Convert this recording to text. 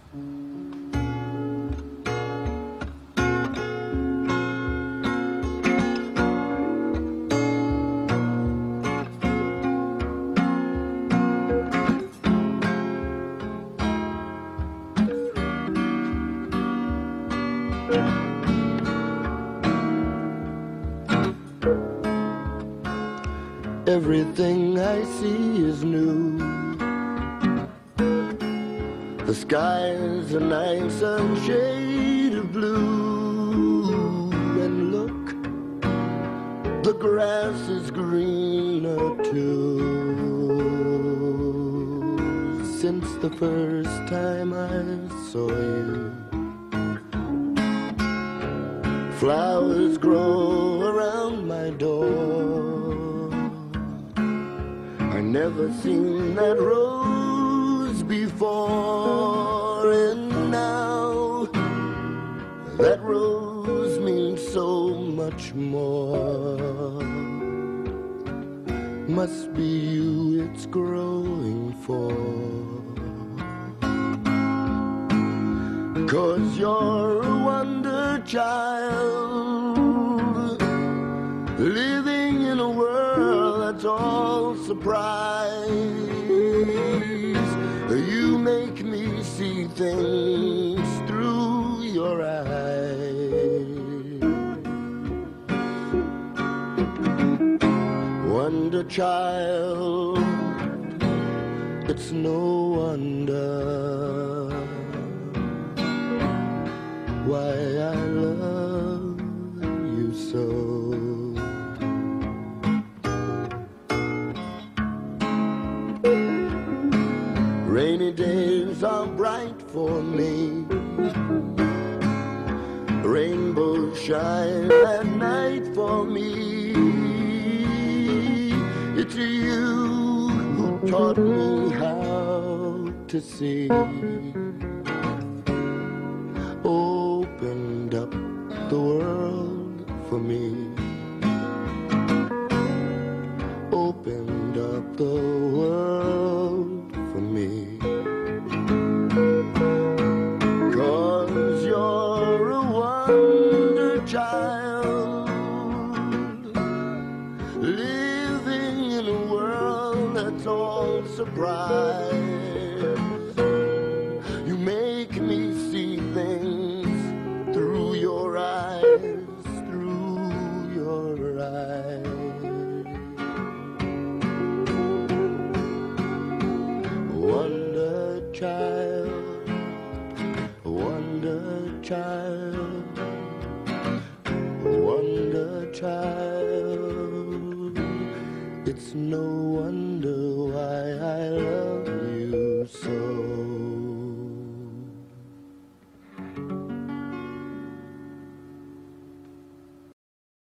Everything I see is new. The sky is a nice shade of blue. And look, the grass is greener too. Since the first time I saw you, flowers grow around my door. I never seen that rose before, and now that rose means so much more. Must be you it's growing for, 'cause you're a wonder child, living in a world that's all surprise. You make me see things through your eyes. Wonder child, it's no wonder why I love you so. Rainy days are bright for me, rainbows shine at night for me. It's you who taught me how to see, opened up the world for me, opened up the world for me. 'Cause you're a wonder child, living in a world that's all surprise. You make me see things through your eyes, through your eyes. Wonder child, wonder child, wonder child. It's no wonder why I love you so.